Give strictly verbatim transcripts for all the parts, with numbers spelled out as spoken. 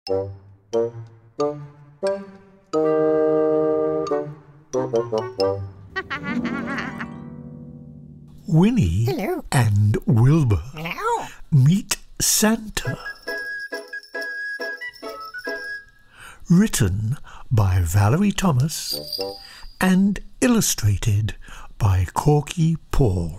Winnie Hello. and Wilbur Hello. meet Santa. Written by Valerie Thomas and illustrated by Corky Paul.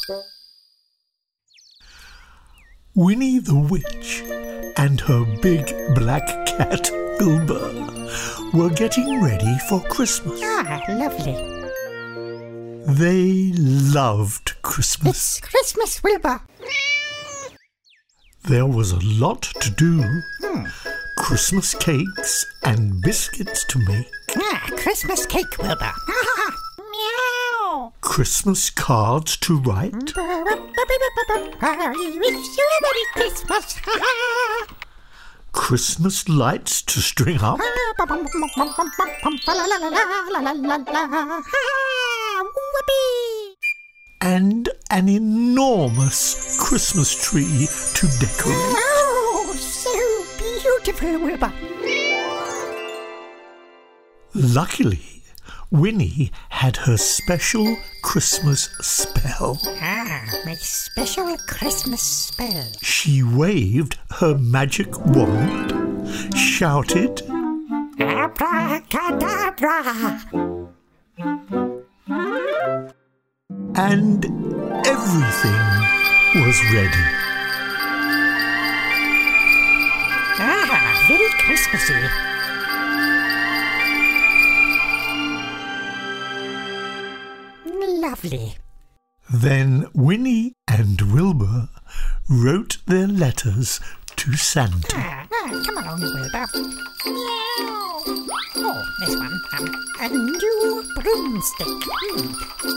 Winnie the Witch and her big black cat Wilbur were getting ready for Christmas. Ah, lovely. They loved Christmas. It's Christmas, Wilbur. There was a lot to do. Hmm. Christmas cakes and biscuits to make. Ah, Christmas cake, Wilbur. Ah, meow. Christmas cards to write. I wish you a Merry Christmas. Christmas lights to string up. Whoopee. And an enormous Christmas tree to decorate. Oh, so beautiful, Wilbur. Luckily, Winnie had her special Christmas spell. Ah, my special Christmas spell. She waved her magic wand, shouted, Abracadabra. and everything was ready. Ah, very Christmassy. Lovely. Then Winnie and Wilbur wrote their letters to Santa. Ah, ah, come along, Wilbur. Meow. Oh, this one. Um, a new broomstick. Hmm.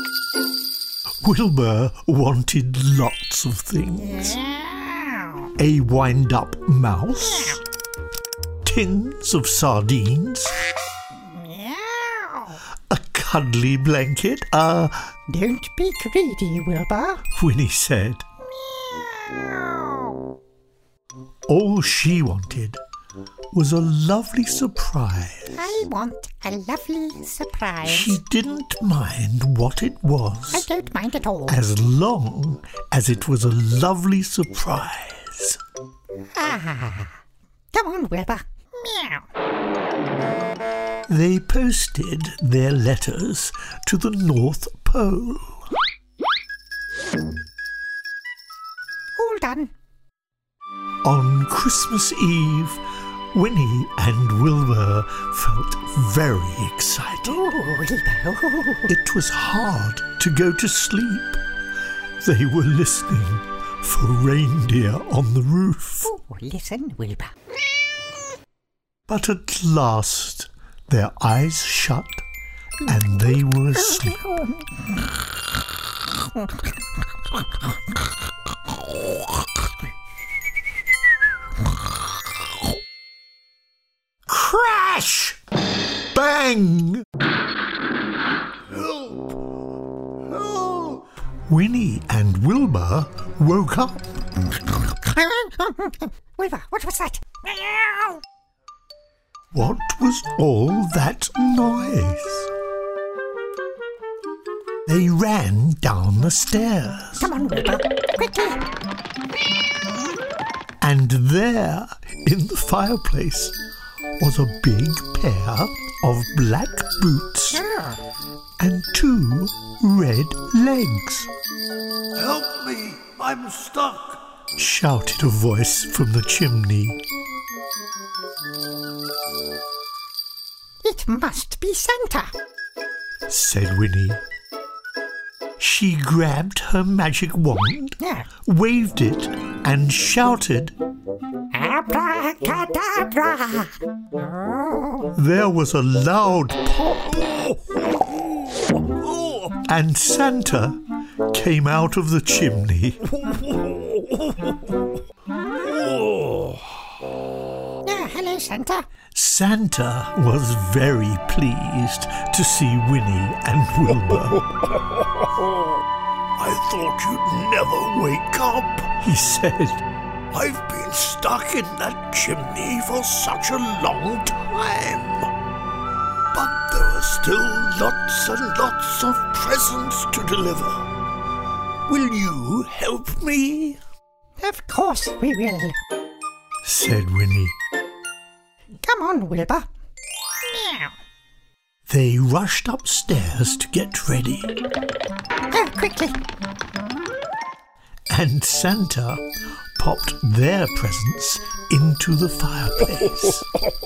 Wilbur wanted lots of things. Meow. A wind-up mouse, tins of sardines, Meow. a cuddly blanket. Uh, Don't be greedy, Wilbur. Winnie said. Meow. All she wanted was a lovely surprise. I want a lovely surprise. She didn't mind what it I was, don't mind at all. as long as it was a lovely surprise. Ah. Come on, Wilbur. Meow. They posted their letters to the North Pole. All done. On Christmas Eve, Winnie and Wilbur felt very excited. Oh, Wilbur. Oh. It was hard to go to sleep. They were listening for reindeer on the roof. Oh, listen, Wilbur. But at last their eyes shut and they were asleep. Crash! Bang! Help! Help! Winnie and Wilbur woke up. Wilbur, what was that? Meow. What was all that noise? They ran down the stairs. Come on, Wilbur. Quickly. And there, in the fireplace, was a big pair of black boots Ah. and two red legs. Help me! I'm stuck! Shouted a voice from the chimney. It must be Santa. Said Winnie. She grabbed her magic wand, Yeah. waved it, and shouted. Abracadabra. Oh. There was a loud pop, and Santa came out of the chimney. Yeah, hello, Santa. Santa was very pleased to see Winnie and Wilbur. I thought you'd never wake up. He said, I've been stuck in that chimney for such a long time. But there are still lots and lots of presents to deliver. Will you help me? Of course we will. said Winnie. Come on, Wilbur. Meow. They rushed upstairs to get ready. Oh, quickly. And Santa popped their presents into the fireplace.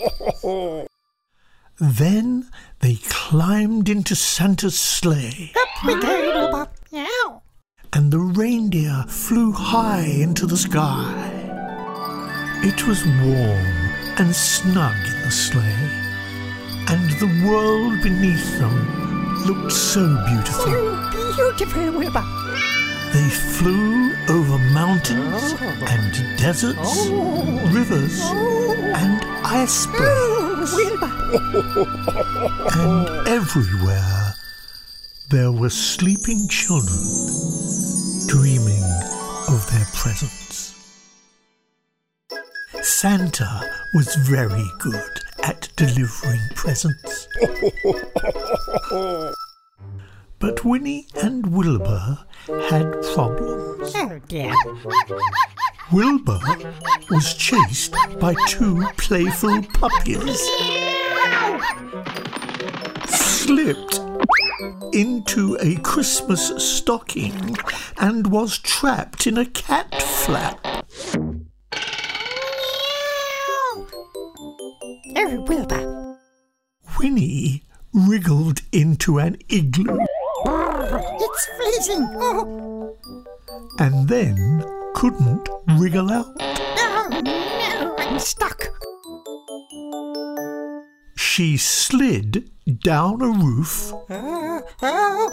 Then they climbed into Santa's sleigh. Up we go, Wilbur. Meow. And the reindeer flew high into the sky. It was warm and snug in the sleigh, and the world beneath them looked so beautiful. So beautiful, Wilbur. They flew over mountains and deserts, Oh. rivers and icebergs, Oh, Wilbur. and everywhere there were sleeping children dreaming of their presents. Santa was very good at delivering presents. But Winnie and Wilbur had problems. Oh, dear. Wilbur was chased by two playful puppies, slipped into a Christmas stocking, and was trapped in a cat flap. Oh, Wilbur. Winnie wriggled into an igloo It's freezing. Oh, and then couldn't wriggle out. no, no, I'm stuck. She slid down a roof, Oh, oh,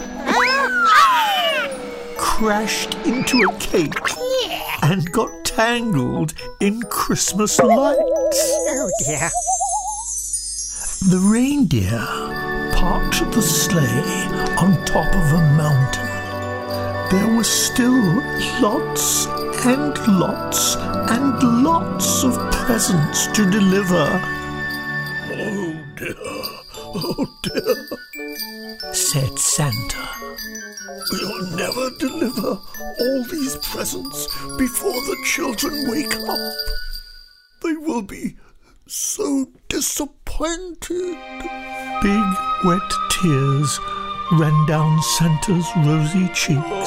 oh. crashed into a cake, and got tangled in Christmas lights. Oh, dear. The reindeer parked the sleigh on top of a mountain. There were still lots and lots and lots of presents to deliver. Oh dear, oh dear. Said Santa. We'll never deliver all these presents before the children wake up. They will be so disappointed. Big wet tears ran down Santa's rosy cheeks.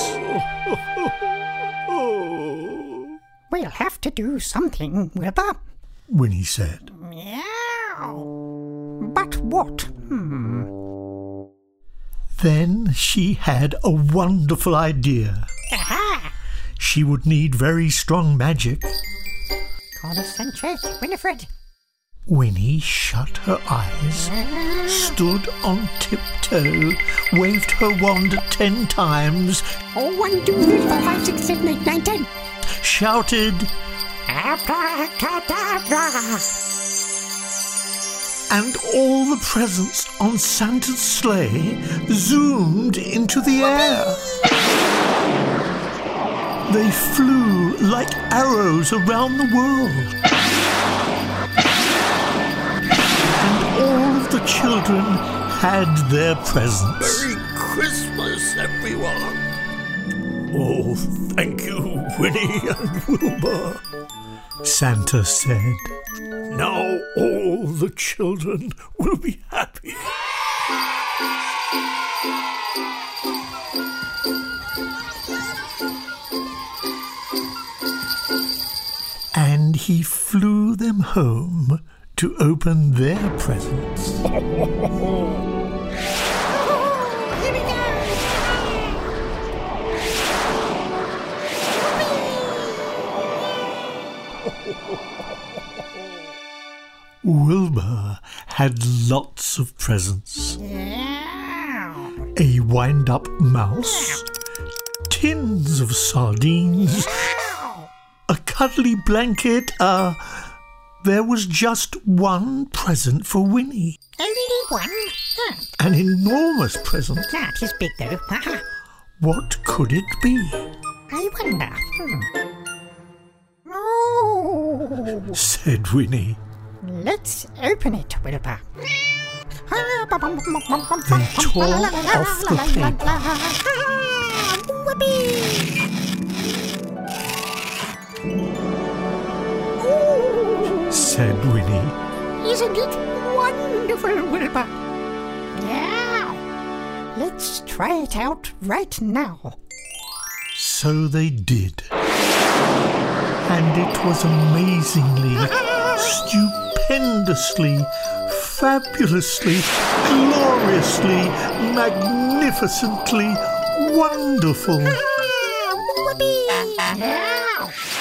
Oh. We'll have to do something, Wilbur. Winnie said. Meow. But what? Hmm. Then she had a wonderful idea. Aha! She would need very strong magic. Concentrate, Winifred. Winnie shut her eyes, stood on tiptoe, waved her wand ten times, Oh, one, two, three, four, five, six, seven, eight, nine, ten. shouted, Abracadabra! and all the presents on Santa's sleigh zoomed into the air. They flew like arrows around the world. And all of the children had their presents. Merry Christmas, everyone. Oh, thank you, Winnie and Wilbur. Santa said. Now all the children will be happy. And he flew them home to open their presents. Oh, here we Wilbur had lots of presents. go. Meow. A wind-up mouse, tins of sardines, Meow. a cuddly blanket, uh... There was just one present for Winnie. Only one? Huh. An enormous present. That is big, though. Haha. What could it be? I wonder. Hmm. Oh, said Winnie. Let's open it, Wilbur. They tore off the paper. Said Winnie. Isn't it wonderful, Wilbur? Yeah. Let's try it out right now. So they did. And it was amazingly, stupendously, fabulously, gloriously, magnificently wonderful. Whoopee! Yeah.